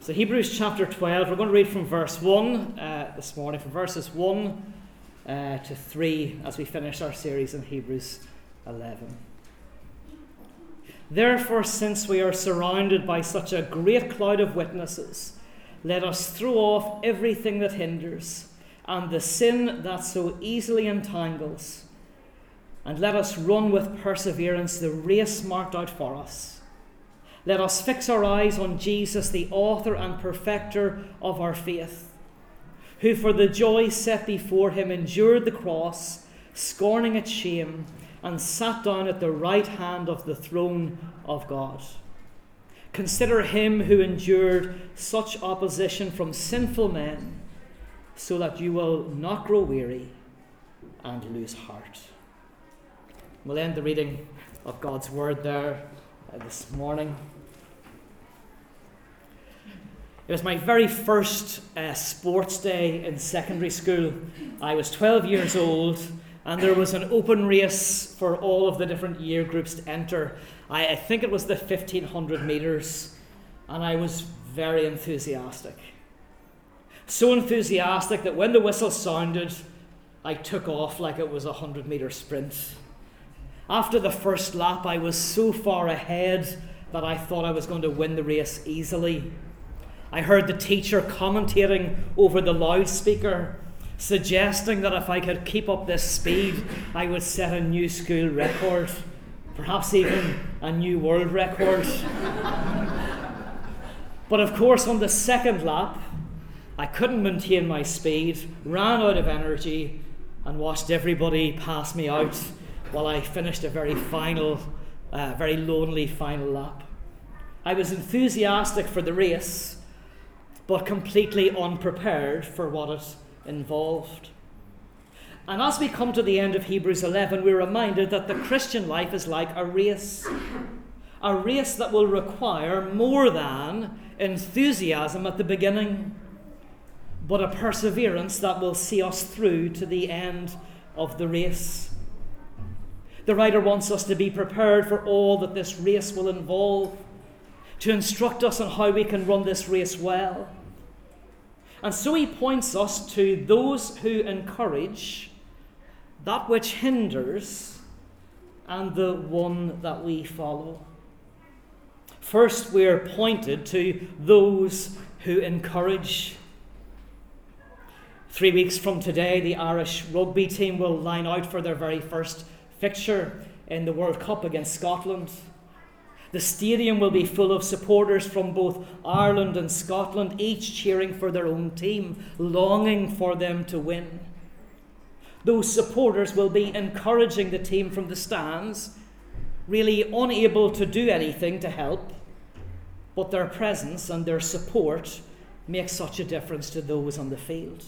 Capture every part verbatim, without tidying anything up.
So Hebrews chapter twelve, we're going to read from verse one uh, this morning, from verses one uh, to three as we finish our series in Hebrews eleven. Therefore, since we are surrounded by such a great cloud of witnesses, let us throw off everything that hinders and the sin that so easily entangles, and let us run with perseverance the race marked out for us. Let us fix our eyes on Jesus, the author and perfecter of our faith, who for the joy set before him endured the cross, scorning its shame, and sat down at the right hand of the throne of God. Consider him who endured such opposition from sinful men, so that you will not grow weary and lose heart. We'll end the reading of God's word there uh, this morning. It was my very first uh, sports day in secondary school. I was twelve years old, and there was an open race for all of the different year groups to enter. I, I think it was the fifteen hundred metres, and I was very enthusiastic. So enthusiastic that when the whistle sounded, I took off like it was a hundred metre sprint. After the first lap, I was so far ahead that I thought I was going to win the race easily. I heard the teacher commentating over the loudspeaker, suggesting that if I could keep up this speed, I would set a new school record, perhaps even a new world record. But of course, on the second lap, I couldn't maintain my speed, ran out of energy, and watched everybody pass me out while I finished a very final, uh, very lonely final lap. I was enthusiastic for the race, but completely unprepared for what it involved. And as we come to the end of Hebrews eleven, we're reminded that the Christian life is like a race. A race that will require more than enthusiasm at the beginning, but a perseverance that will see us through to the end of the race. The writer wants us to be prepared for all that this race will involve, to instruct us on how we can run this race well. And so he points us to those who encourage, that which hinders, and the one that we follow. First, we're pointed to those who encourage. Three weeks from today, the Irish rugby team will line out for their very first fixture in the World Cup against Scotland. The stadium will be full of supporters from both Ireland and Scotland, each cheering for their own team, longing for them to win. Those supporters will be encouraging the team from the stands, really unable to do anything to help, but their presence and their support makes such a difference to those on the field.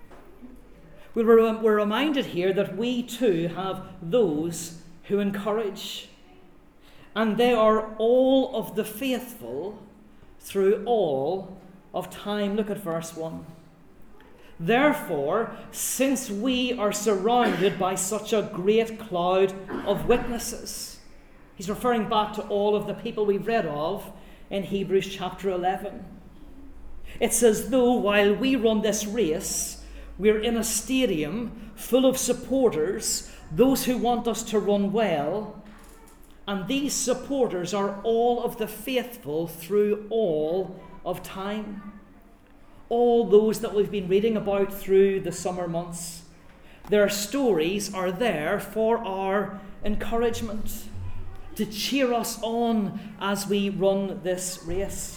We're, we're reminded here that we too have those who encourage. And they are all of the faithful through all of time. Look at verse one. Therefore, since we are surrounded by such a great cloud of witnesses. He's referring back to all of the people we've read of in Hebrews chapter eleven. It's as though while we run this race, we're in a stadium full of supporters, those who want us to run well. And these supporters are all of the faithful through all of time. All those that we've been reading about through the summer months. Their stories are there for our encouragement, to cheer us on as we run this race.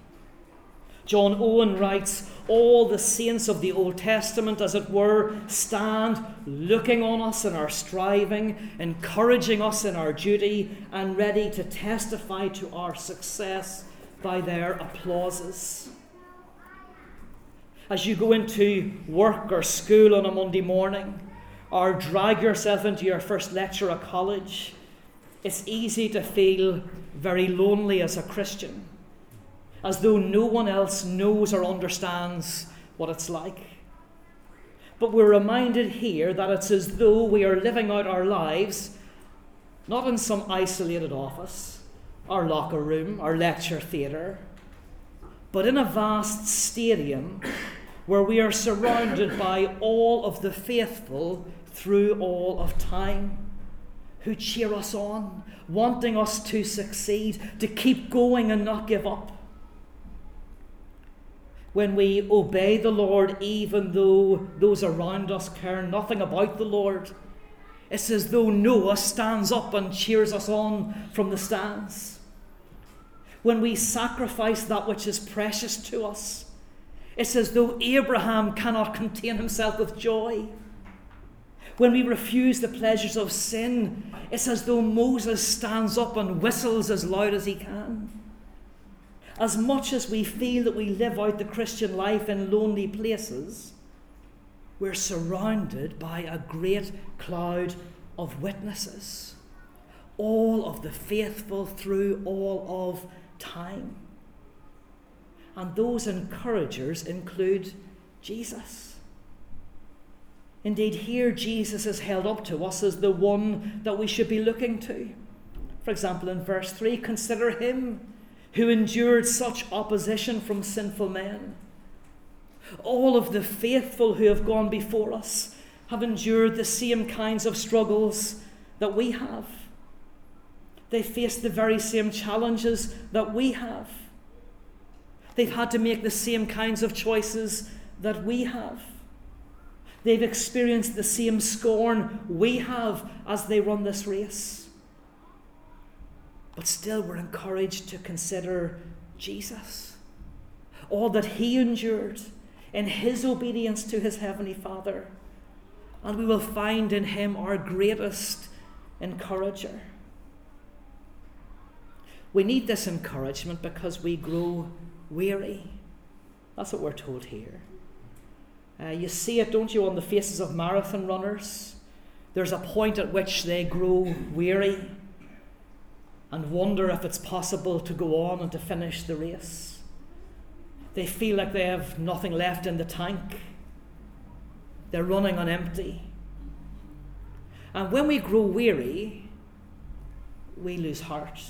John Owen writes, all the saints of the Old Testament, as it were, stand looking on us in our striving, encouraging us in our duty, and ready to testify to our success by their applauses. As you go into work or school on a Monday morning, or drag yourself into your first lecture at college, it's easy to feel very lonely as a Christian, as though no one else knows or understands what it's like. But we're reminded here that it's as though we are living out our lives not in some isolated office, our locker room, our lecture theatre, but in a vast stadium where we are surrounded by all of the faithful through all of time, who cheer us on, wanting us to succeed, to keep going and not give up. When we obey the Lord, even though those around us care nothing about the Lord, it's as though Noah stands up and cheers us on from the stands. When we sacrifice that which is precious to us, it's as though Abraham cannot contain himself with joy. When we refuse the pleasures of sin, it's as though Moses stands up and whistles as loud as he can. As much as we feel that we live out the Christian life in lonely places, we're surrounded by a great cloud of witnesses, all of the faithful through all of time. And those encouragers include Jesus. Indeed, here Jesus is held up to us as the one that we should be looking to. For example, in verse three, consider him who endured such opposition from sinful men. All of the faithful who have gone before us have endured the same kinds of struggles that we have. They faced the very same challenges that we have. They've had to make the same kinds of choices that we have. They've experienced the same scorn we have as they run this race. But still we're encouraged to consider Jesus. All that he endured in his obedience to his heavenly Father. And we will find in him our greatest encourager. We need this encouragement because we grow weary. That's what we're told here. Uh, you see it, don't you, on the faces of marathon runners? There's a point at which they grow weary and wonder if it's possible to go on and to finish the race. They feel like they have nothing left in the tank. They're running on empty. And when we grow weary, we lose heart.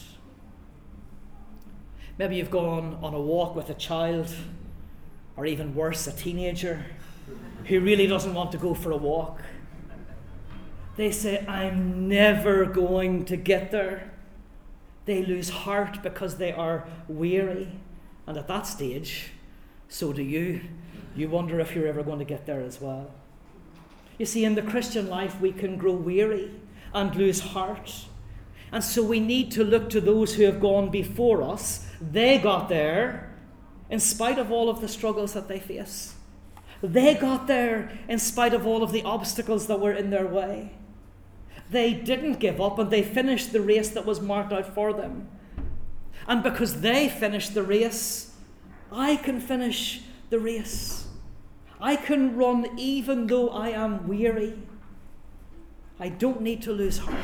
Maybe you've gone on a walk with a child, or even worse, a teenager, who really doesn't want to go for a walk. They say, I'm never going to get there. They lose heart because they are weary. And at that stage, so do you. You wonder if you're ever going to get there as well. You see, in the Christian life, we can grow weary and lose heart. And so we need to look to those who have gone before us. They got there in spite of all of the struggles that they face. They got there in spite of all of the obstacles that were in their way. They didn't give up and they finished the race that was marked out for them. And because they finished the race, I can finish the race. I can run even though I am weary. I don't need to lose heart.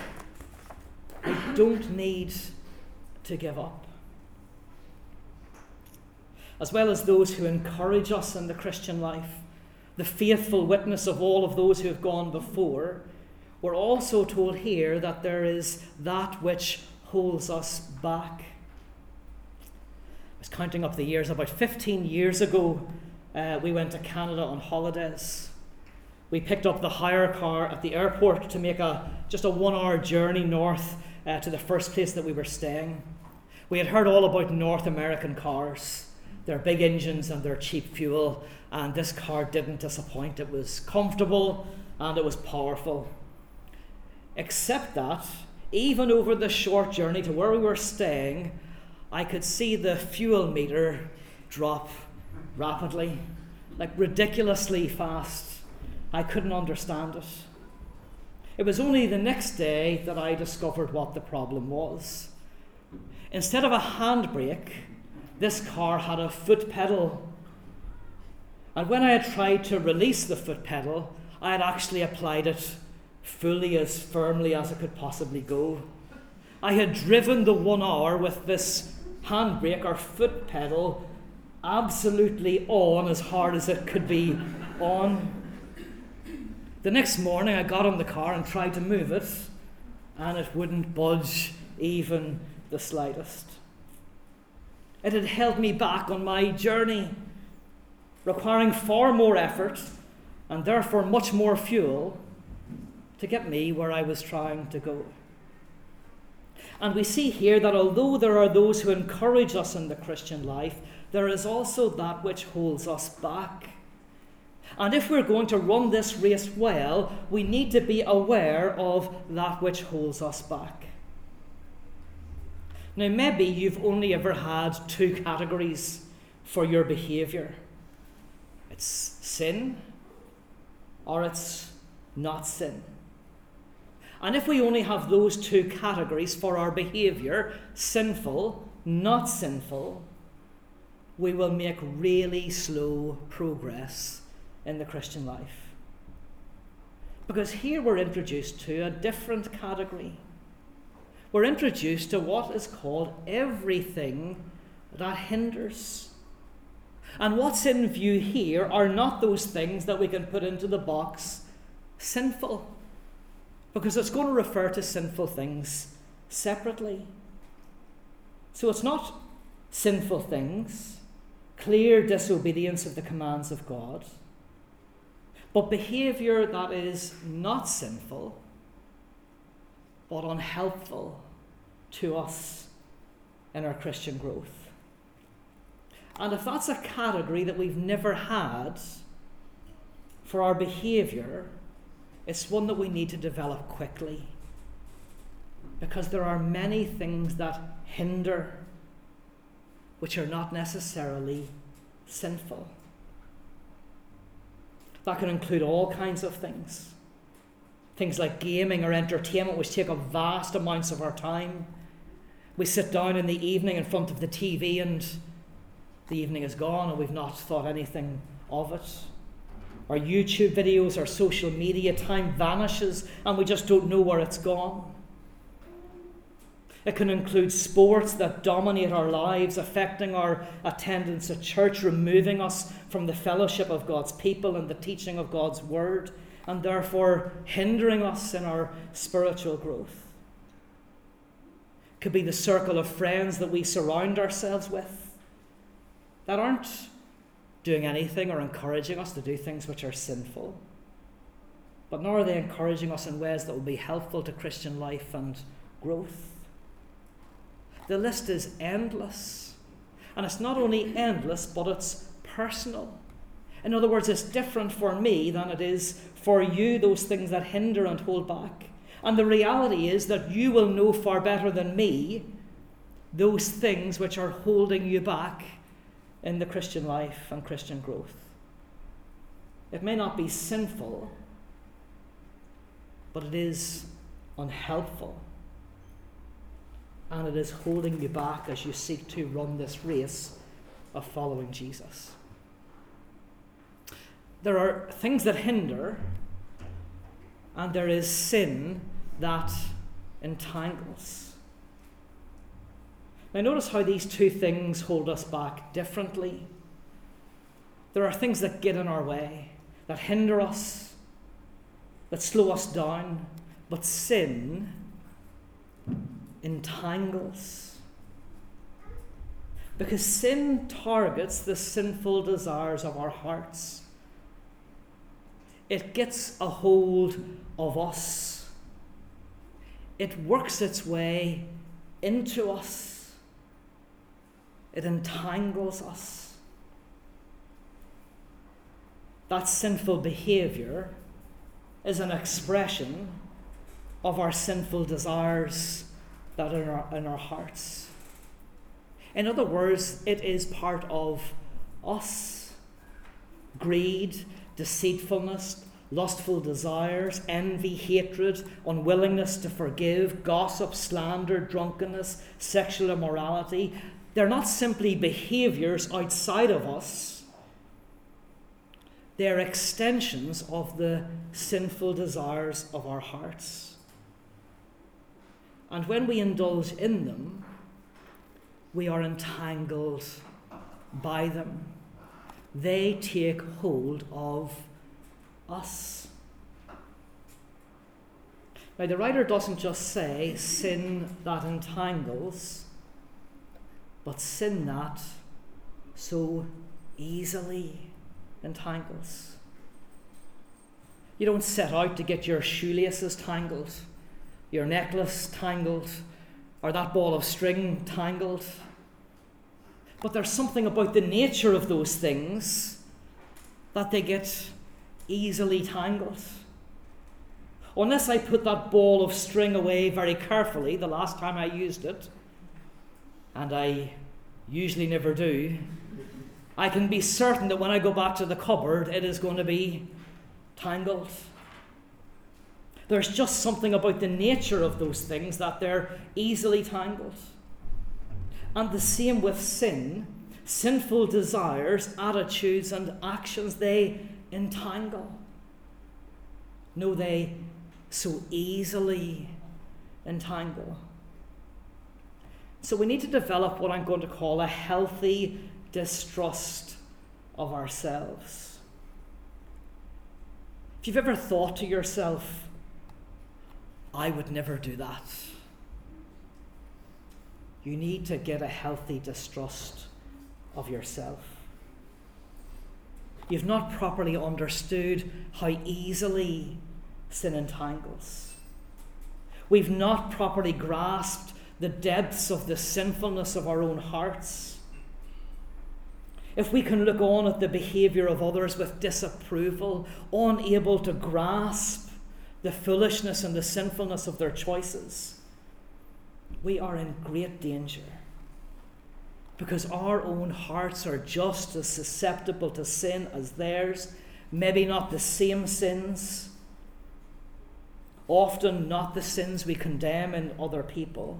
I don't need to give up. As well as those who encourage us in the Christian life, the faithful witness of all of those who have gone before, we're also told here that there is that which holds us back. I was counting up the years. About fifteen years ago, uh, we went to Canada on holidays. We picked up the hire car at the airport to make a just a one-hour journey north uh, to the first place that we were staying. We had heard all about North American cars, their big engines and their cheap fuel, and this car didn't disappoint. It was comfortable and it was powerful. Except that, even over the short journey to where we were staying, I could see the fuel meter drop rapidly, like ridiculously fast. I couldn't understand it. It was only the next day that I discovered what the problem was. Instead of a handbrake, this car had a foot pedal. And when I had tried to release the foot pedal, I had actually applied it fully, as firmly as it could possibly go. I had driven the one hour with this handbrake or foot pedal absolutely on, as hard as it could be on. The next morning I got on the car and tried to move it, and it wouldn't budge even the slightest. It had held me back on my journey, requiring far more effort and therefore much more fuel to get me where I was trying to go. And we see here that although there are those who encourage us in the Christian life, there is also that which holds us back. And if we're going to run this race well, we need to be aware of that which holds us back. Now, maybe you've only ever had two categories for your behaviour. It's sin or it's not sin. And if we only have those two categories for our behaviour, sinful, not sinful, we will make really slow progress in the Christian life. Because here we're introduced to a different category. We're introduced to what is called everything that hinders. And what's in view here are not those things that we can put into the box sinful, because it's going to refer to sinful things separately. So it's not sinful things, clear disobedience of the commands of God, but behaviour that is not sinful, but unhelpful to us in our Christian growth. And if that's a category that we've never had for our behaviour, it's one that we need to develop quickly, because there are many things that hinder which are not necessarily sinful. That can include all kinds of things. Things like gaming or entertainment, which take up vast amounts of our time. We sit down in the evening in front of the T V and the evening is gone and we've not thought anything of it. Our YouTube videos, our social media, time vanishes and we just don't know where it's gone. It can include sports that dominate our lives, affecting our attendance at church, removing us from the fellowship of God's people and the teaching of God's word, and therefore hindering us in our spiritual growth. It could be the circle of friends that we surround ourselves with that aren't doing anything or encouraging us to do things which are sinful, but nor are they encouraging us in ways that will be helpful to Christian life and growth. The list is endless. And it's not only endless, but it's personal. In other words, it's different for me than it is for you, those things that hinder and hold back. And the reality is that you will know far better than me those things which are holding you back in the Christian life and Christian growth. It may not be sinful, but it is unhelpful. And it is holding you back as you seek to run this race of following Jesus. There are things that hinder, and there is sin that entangles. Now notice how these two things hold us back differently. There are things that get in our way, that hinder us, that slow us down, but sin entangles. Because sin targets the sinful desires of our hearts. It gets a hold of us. It works its way into us. It entangles us. That sinful behavior is an expression of our sinful desires that are in our, in our hearts. In other words, it is part of us. Greed, deceitfulness, lustful desires, envy, hatred, unwillingness to forgive, gossip, slander, drunkenness, sexual immorality. They're not simply behaviors outside of us. They're extensions of the sinful desires of our hearts. And when we indulge in them, we are entangled by them. They take hold of us. Now, the writer doesn't just say sin that entangles, but sin that so easily entangles. You don't set out to get your shoelaces tangled, your necklace tangled, or that ball of string tangled. But there's something about the nature of those things that they get easily tangled. Unless I put that ball of string away very carefully the last time I used it, and I usually never do, I can be certain that when I go back to the cupboard, it is going to be tangled. There's just something about the nature of those things that they're easily tangled. And the same with sin. Sinful desires, attitudes, and actions, they entangle. No, they so easily entangle. So we need to develop what I'm going to call a healthy distrust of ourselves. If you've ever thought to yourself, I would never do that, you need to get a healthy distrust of yourself. You've not properly understood how easily sin entangles. We've not properly grasped the depths of the sinfulness of our own hearts. If we can look on at the behaviour of others with disapproval, unable to grasp the foolishness and the sinfulness of their choices, we are in great danger, because our own hearts are just as susceptible to sin as theirs, maybe not the same sins, often not the sins we condemn in other people,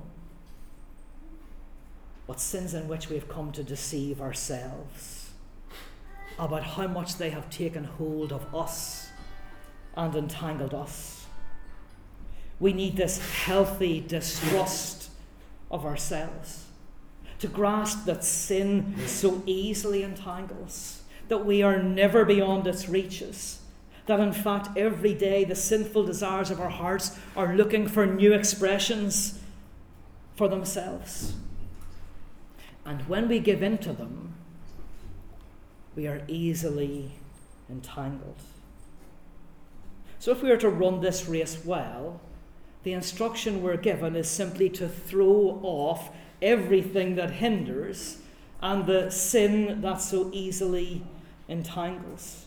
but sins in which we have come to deceive ourselves about how much they have taken hold of us and entangled us. We need this healthy distrust of ourselves to grasp that sin so easily entangles, that we are never beyond its reaches, that in fact every day the sinful desires of our hearts are looking for new expressions for themselves. And when we give in to them, we are easily entangled. So if we are to run this race well, the instruction we're given is simply to throw off everything that hinders and the sin that so easily entangles.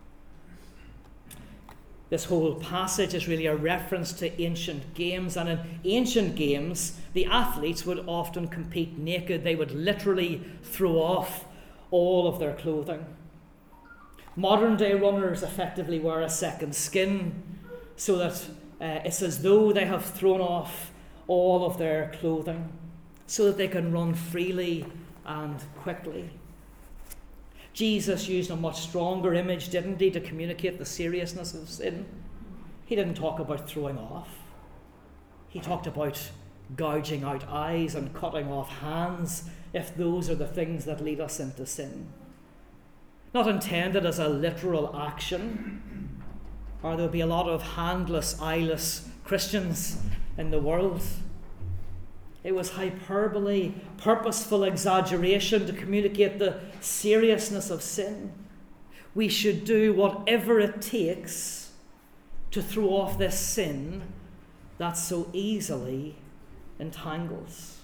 This whole passage is really a reference to ancient games, and in ancient games, the athletes would often compete naked. They would literally throw off all of their clothing. Modern day runners effectively wear a second skin, so that uh, it's as though they have thrown off all of their clothing, so that they can run freely and quickly. Jesus used a much stronger image, didn't he, to communicate the seriousness of sin? He didn't talk about throwing off. He talked about gouging out eyes and cutting off hands, if those are the things that lead us into sin. Not intended as a literal action, or there'll be a lot of handless, eyeless Christians in the world. It was hyperbole, purposeful exaggeration to communicate the seriousness of sin. We should do whatever it takes to throw off this sin that so easily entangles.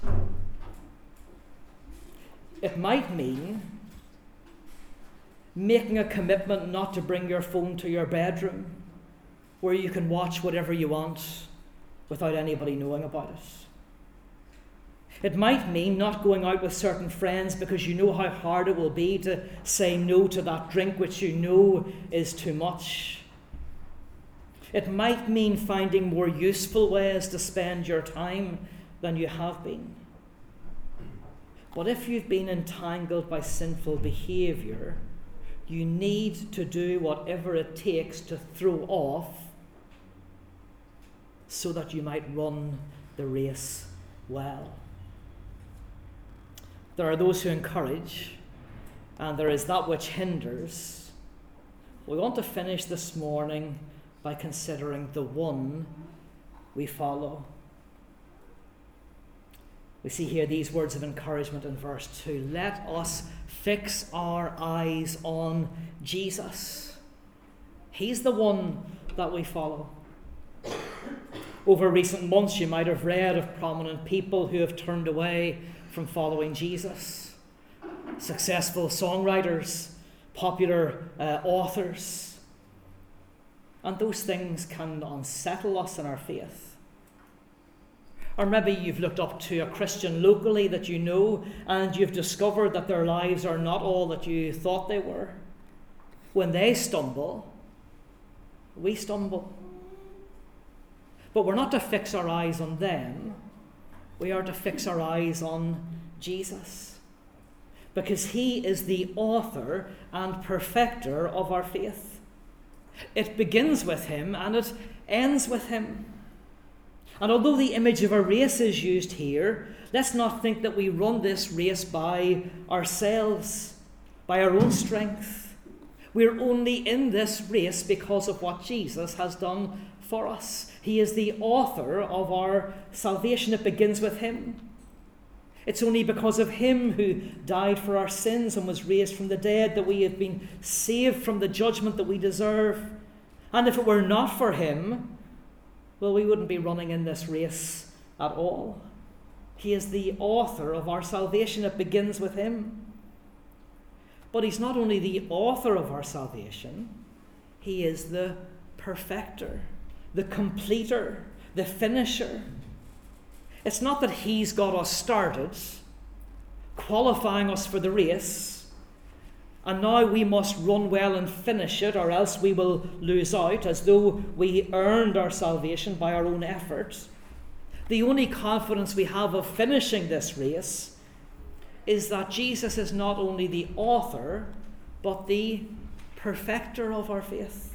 It might mean making a commitment not to bring your phone to your bedroom, where you can watch whatever you want without anybody knowing about it. It might mean not going out with certain friends because you know how hard it will be to say no to that drink which you know is too much. It might mean finding more useful ways to spend your time than you have been. But if you've been entangled by sinful behaviour, you need to do whatever it takes to throw off so that you might run the race well. There are those who encourage, and there is that which hinders. We want to finish this morning by considering the one we follow. We see here these words of encouragement in verse two. Let us fix our eyes on Jesus. He's the one that we follow. Over recent months, you might have read of prominent people who have turned away from following Jesus. Successful songwriters, popular uh, authors. And those things can unsettle us in our faith. Or maybe you've looked up to a Christian locally that you know, and you've discovered that their lives are not all that you thought they were. When they stumble, we stumble. But we're not to fix our eyes on them. We are to fix our eyes on Jesus. Because he is the author and perfecter of our faith. It begins with him and it ends with him. And although the image of a race is used here, let's not think that we run this race by ourselves, by our own strength. We're only in this race because of what Jesus has done for us. He is the author of our salvation. It begins with him. It's only because of him who died for our sins and was raised from the dead that we have been saved from the judgment that we deserve. And if it were not for him, well, we wouldn't be running in this race at all. He is the author of our salvation. It begins with him. But he's not only the author of our salvation, he is the perfecter, the completer, the finisher. It's not that he's got us started, qualifying us for the race, and now we must run well and finish it, or else we will lose out, as though we earned our salvation by our own effort. The only confidence we have of finishing this race is that Jesus is not only the author, but the perfecter of our faith.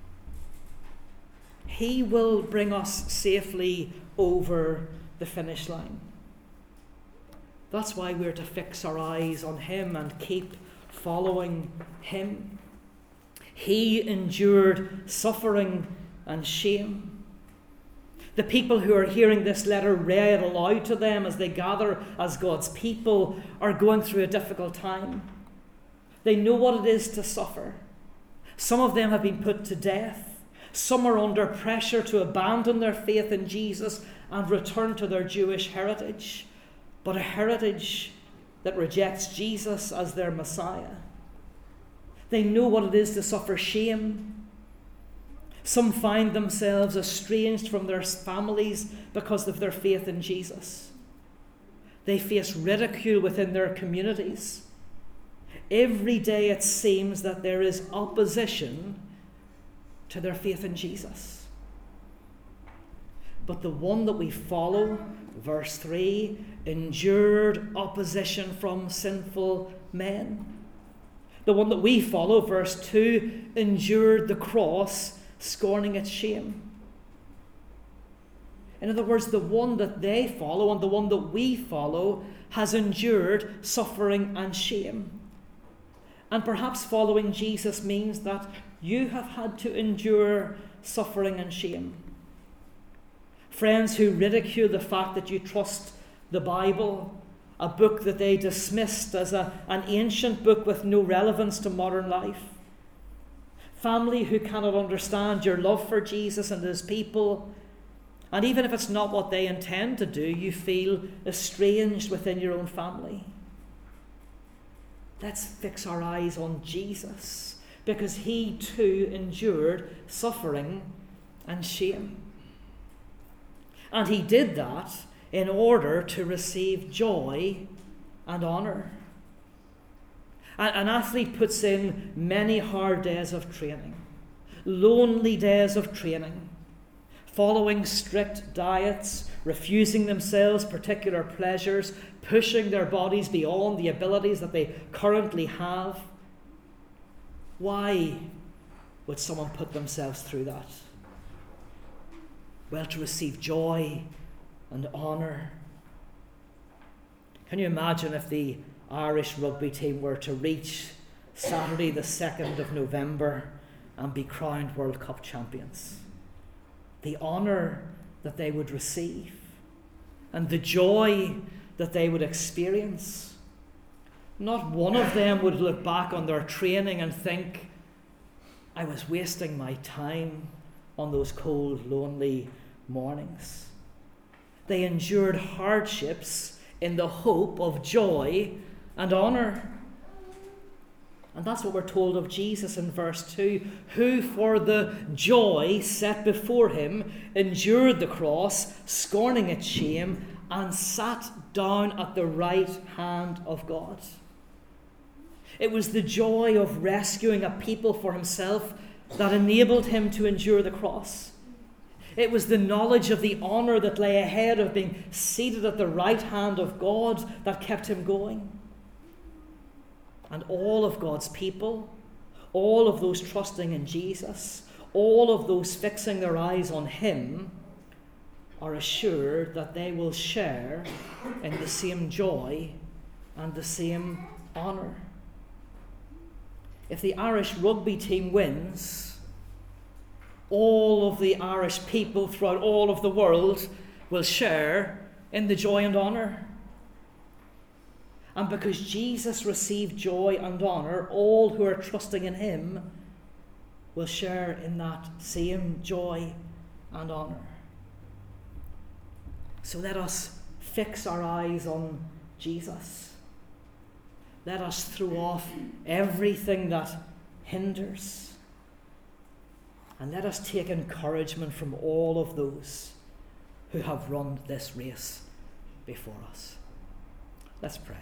He will bring us safely over the finish line. That's why we're to fix our eyes on him and keep following him. He endured suffering and shame. The people who are hearing this letter read aloud to them as they gather as God's people are going through a difficult time. They know what it is to suffer. Some of them have been put to death. Some are under pressure to abandon their faith in Jesus and return to their Jewish heritage, but a heritage that rejects Jesus as their Messiah. They know what it is to suffer shame. Some find themselves estranged from their families because of their faith in Jesus. They face ridicule within their communities. Every day it seems that there is opposition to their faith in Jesus. But the one that we follow, verse three, endured opposition from sinful men. The one that we follow, verse two, endured the cross, scorning its shame. In other words, the one that they follow and the one that we follow has endured suffering and shame. And perhaps following Jesus means that you have had to endure suffering and shame. Friends who ridicule the fact that you trust the Bible, a book that they dismissed as a, an ancient book with no relevance to modern life. Family who cannot understand your love for Jesus and his people. And even if it's not what they intend to do, you feel estranged within your own family. Let's fix our eyes on Jesus, because he too endured suffering and shame. And he did that in order to receive joy and honour. An athlete puts in many hard days of training, lonely days of training, following strict diets, refusing themselves particular pleasures, pushing their bodies beyond the abilities that they currently have. Why would someone put themselves through that? Well, to receive joy and honour. Can you imagine if the Irish rugby team were to reach Saturday the second of November and be crowned World Cup champions? The honour that they would receive and the joy that they would experience. Not one of them would look back on their training and think, I was wasting my time on those cold, lonely mornings. They endured hardships in the hope of joy and honour. And that's what we're told of Jesus in verse two, who for the joy set before him endured the cross, scorning its shame, and sat down at the right hand of God. It was the joy of rescuing a people for himself that enabled him to endure the cross. It was the knowledge of the honour that lay ahead of being seated at the right hand of God that kept him going. And all of God's people, all of those trusting in Jesus, all of those fixing their eyes on him, are assured that they will share in the same joy and the same honour. If the Irish rugby team wins, all of the Irish people throughout all of the world will share in the joy and honour. And because Jesus received joy and honour, all who are trusting in him will share in that same joy and honour. So let us fix our eyes on Jesus. Let us throw off everything that hinders. And let us take encouragement from all of those who have run this race before us. Let's pray.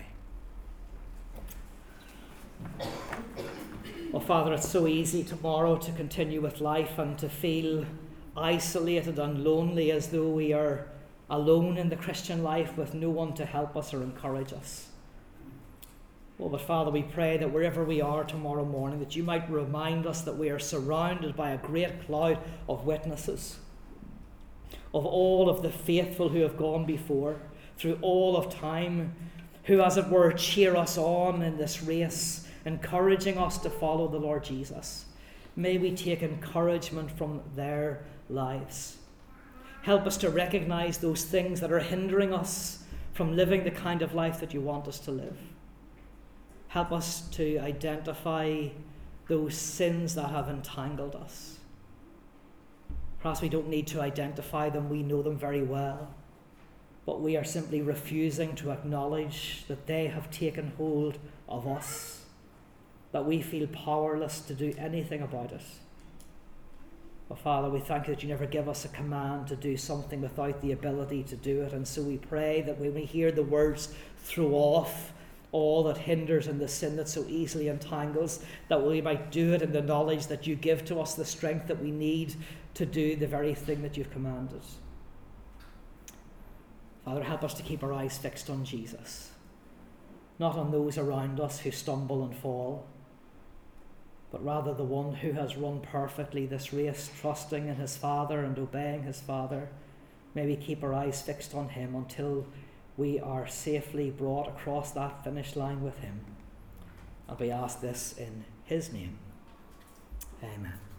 Well, Father, it's so easy tomorrow to continue with life and to feel isolated and lonely, as though we are alone in the Christian life with no one to help us or encourage us. Oh, but Father, we pray that wherever we are tomorrow morning, that you might remind us that we are surrounded by a great cloud of witnesses, of all of the faithful who have gone before, through all of time, who, as it were, cheer us on in this race, encouraging us to follow the Lord Jesus. May we take encouragement from their lives. Help us to recognize those things that are hindering us from living the kind of life that you want us to live. Help us to identify those sins that have entangled us. Perhaps we don't need to identify them, we know them very well. But we are simply refusing to acknowledge that they have taken hold of us, that we feel powerless to do anything about it. But Father, we thank you that you never give us a command to do something without the ability to do it. And so we pray that when we hear the words, throw off all that hinders and the sin that so easily entangles, that we might do it in the knowledge that you give to us the strength that we need to do the very thing that you've commanded. Father, help us to keep our eyes fixed on Jesus, not on those around us who stumble and fall, but rather the one who has run perfectly this race, trusting in his Father and obeying his Father. May we keep our eyes fixed on him until we are safely brought across that finish line with him. And we ask this in his name. Amen.